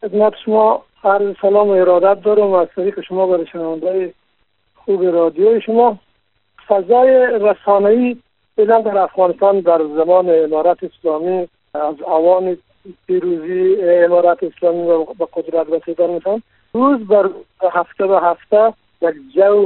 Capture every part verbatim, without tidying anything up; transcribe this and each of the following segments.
خدمت شما عرض سلام و ارادت دارم و از طریق شما برای شنونده‌های خوب رادیوی شما. فضای رسانه‌ای فعلا در افغانستان در زمان امارت اسلامی از اوان پیروزی امارت اسلامی و به قدرت رسیدن میشن روز بر هفته به هفته یک جو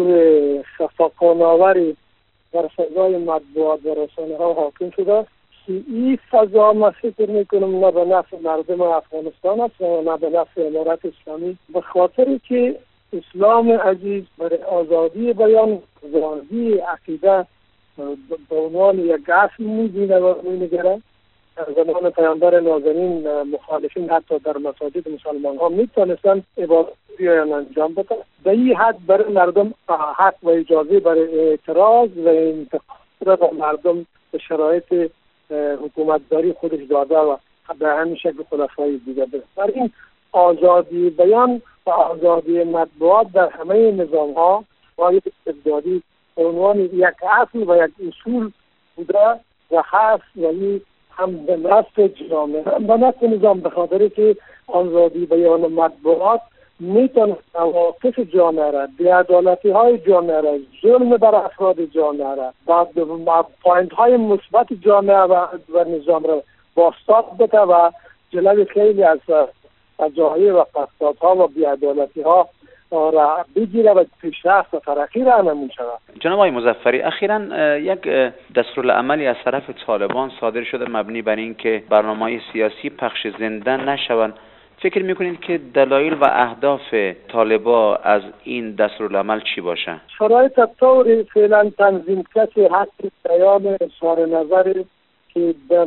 خفقان‌آوری در فضای مطبوعات و رسانه ها حاکم شده است که این فضا ما فکر میکنم نه به نفع مردم افغانستان است و نه به نفع امارت اسلامی، به خاطر که اسلام عزیز برای آزادی بیان، آزادی عقیده به عنوان یک اصل می‌بینه و می‌نگره. در زمان پیامبر نازنین مخالفین حتی در مساجد مسلمان ها میتونستن عبادت بیان انجام بدن. به این حد برای مردم حق و اجازه برای اعتراض و انتقاد را مردم به شرایط حکومتداری خودش داده و به همین شکل خلفای دیگه بده. در این آزادی بیان و آزادی مطبوعات در همه نظام ها باید استبدادی به عنوان یک اصل و یک اصول بوده و هست، یعنی هم به نفع جامعه هم به نفع نظام، به خاطر که آزادی بیان و مطبوعات میتونه عواطف جامعه را، بی‌عدالتی های جامعه را، ظلم بر افراد جامعه را، بعد پوینت های مثبت جامعه و, و نظام را بازتاب بده و جلوی خیلی از جاهای و فسادها و بی‌عدالتی ها را بگیره و پیشرفت و ترقی را نمون شود. جناب آقای مظفری، اخیراً یک دستورالعملی از طرف طالبان صادر شده مبنی بر این که برنامه‌های سیاسی پخش زنده نشوند. فکر میکنید که دلایل و اهداف طالبا از این دستورالعمل چی باشه؟ شرایط طوری فعلا تنظیم کسی حق بیان اظهار نظر که به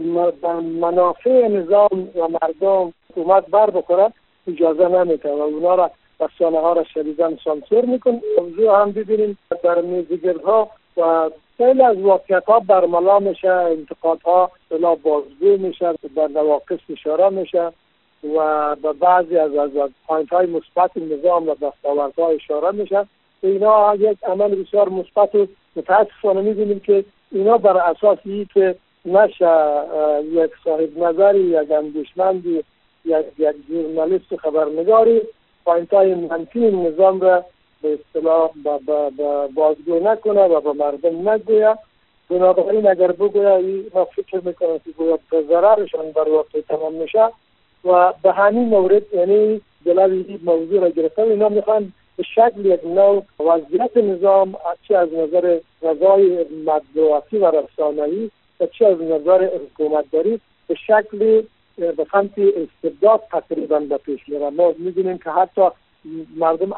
منافع نظام و مردم حکومت بر بخوره اجازه نمیده و اونا را رسانه ها را شدیداً سانسور میکنه. موضوع هم ببینیم در میزگردها و خیلی از واقعیت ها برملا میشه، انتقادها بلا بازگو میشه، به نواقص اشاره میشه و به بعضی از از پوینت های مثبت نظام و دستاوردها اشاره میشه. اینا یک عمل بسیار مثبت و متاسفانه میبینیم که اینا بر اساس این که نشه یک صاحب نظری، یک اندیشمندی، یک یک ژورنالیست خبرنگاری پوینت های منفی نظام را به اصطلاح بازگو نکنه و به مردم نگوید. بنابراین اگر بگوید ما فکر میکنم که باید به ضررشان در واقع تمام میشه و به همین مورد یعنی جلوی این موضوع را گرفتن. اینا میخوان به شکل یک نوع وضعیت نظام چه از نظر فضای مطبوعاتی و رسانه‌ای و چه از نظر حکومتداری به شکل به سمت استبداد تقریبا به پیش میره. ما می‌بینیم که حتی مردم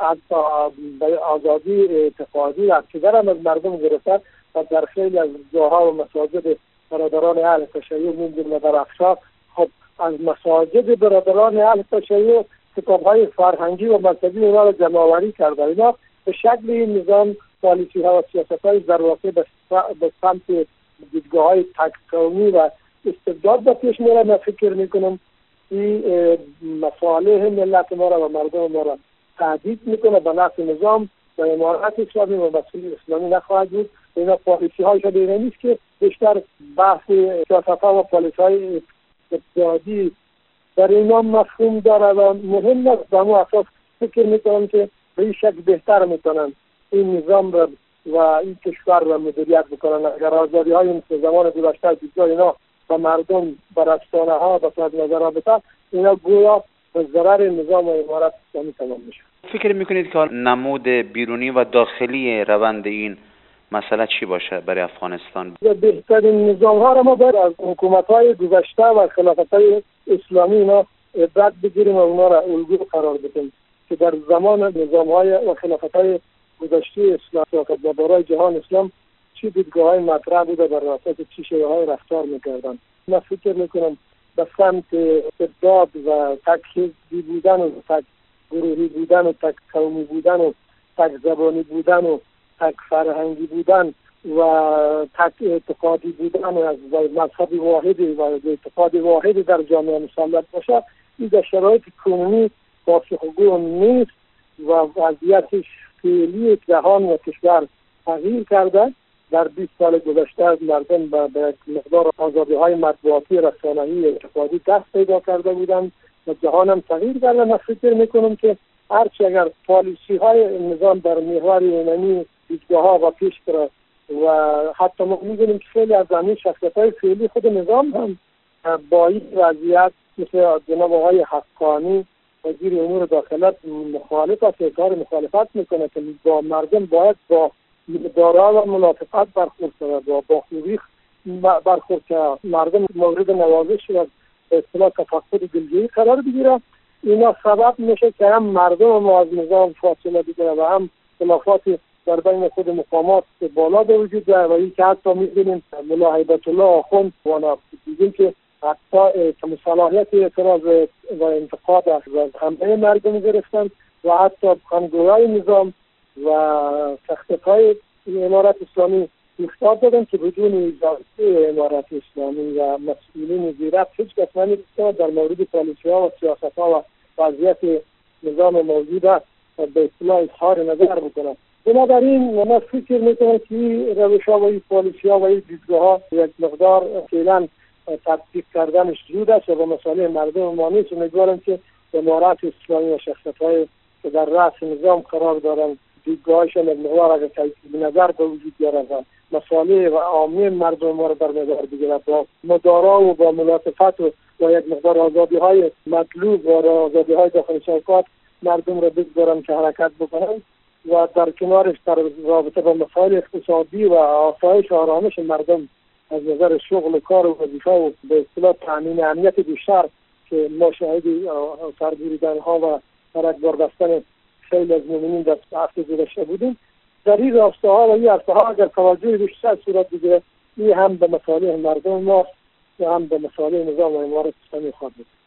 آزادی اعتقادی و عقیده را از مردم گرفتن و در خیلی از جاها و مساجد برادران اهل تشیع می‌بینیم در افشار خب از مساجد برادران اهل تشیع کتاب‌های فرهنگی و مذهبی اونا را جمع‌آوری کرده. اینا به شکل این نظام پالیسی‌ها و سیاست‌های در واقع به سمت دیدگاه‌های تک قومی و استبداد به پیش میره. من فکر میکنم این مصالح ملت ما را و مردم ما را تهدید میکنه، به نفع نظام و امارت اسلامی و مسئول اسلامی نخواهد بود. اینا پالیسی های شده اینا نیست که بیشتر بحث سیاست ها و پالیسی های استبدادی در اینا مفهوم داره و مهم است. به همون اساس فکر میکنم که به این شکل بهتر میکنن این نظام را و این کشور را مدیریت بکنن. اگر آزادی های این زمان گذشته دیگر اینا و مردم بر رسانه ها و صاحب نظر ها بتن، اینا گویا به ضرر نظام و امارت اسلامی تمام میشه. فکر میکنید که نمود بیرونی و داخلی روند این مسئله چی باشه برای افغانستان؟ بهترین نظام ها را ما باید از حکومت های گذشته و خلافت های اسلامی اینا عبرت بگیریم و اونا را الگو قرار بدیم که در زمان نظام های و خلافت های گذشته اسلام و برای جهان اسلام چی دیدگاه های مطرح بوده بر اساس چی شیوه های رفتار میکردن. من فکر میکنم به سمت استبداد و تک حزبی بودن و تک گروهی بودن و تک قومی بودن و تک زبانی بودن و تک فرهنگی بودن و تک اعتقادی بودن و از مذهب واحدی و اعتقاد واحدی در جامعه مسلط باشه، این در شرایط کنونی پاسخگو نیست و وضعیت فعلی جهان و کشور تغییر کرده. در بیست سال گذشته مردم به مقدار آزادی های مطبوعاتی رسانه‌ای اعتقادی دست پیدا کرده بودند و جهان هم تغییر کرده. من فکر میکنم که هرچی اگر پالیسی های نظام در محور ایمنی دیدگاه ها و پیش بره و حتی ما می‌بینیم که خیلی از همین شخصیت‌های فعلی خود نظام هم با این وضعیت مثل جناب آقای حقانی وزیر امور داخله مخالف است، اظهار مخالفت میکنه که با مردم باید با دارا و ملاطفت برخورد کنند و با خوبی برخورد که مردم مورد نوازش و به اصطلاح تفقد دلجویی قرار بگیره. اینا سبب میشه که هم مردم ما از نظام فاصله بگیره و هم خلافات در بین خود مقامات بالا به وجود بیاید و این که حتی می‌بینیم ملا هیبت الله آخوند وانا دیدیم که حتی صلاحیت اعتراض و انتقاد از همه مردم گرفتن و حتی خانگوهای نظام و تختهای امارت اسلامی اختار دادن که بدون اجازه امارت اسلامی و مسئولین زیرت هیچ کس نمی‌تواند در مورد پالیسی‌ها و سیاست‌ها و وضعیت نظام موجود است به اصطلاح اظهار نظر بکنند. بنابراین من فکر میکنم که روش‌ها و این پالیسی‌ها و این دیدگاه‌ها یک مقدار فعلا تطبیق کردنش زود است و به مصالح مردم ما نیست. امیدوارم که امارت اسلامی و شخصیت‌های که در رأس نظام قرار دارند دیدگاهشان از محور اگر تجدید نظر به وجود بیارند و مصالح و عامه مردم ما را در نظر بگیرند با مدارا و با ملاطفت و با یک مقدار آزادی‌های مطلوب و آزادی‌های داخل شرکات مردم را بگذارند که حرکت بکنند و در کنارش در رابطه با مسائل اقتصادی و آسایش و آرامش مردم از نظر شغل کار و وظیفه و به اصطلاح تامین امنیت بیشتر که ما شاهد سرگیریدن‌ها و ترک‌بار بستن خیلی از مؤمنین در هفته گذشته بودیم. در این راستاها و این عرصه‌ها اگر توجه بیشتر صورت بگیره این هم به مصالح مردم ما و هم به مصالح نظام و امارت اسلامی خواهد بود.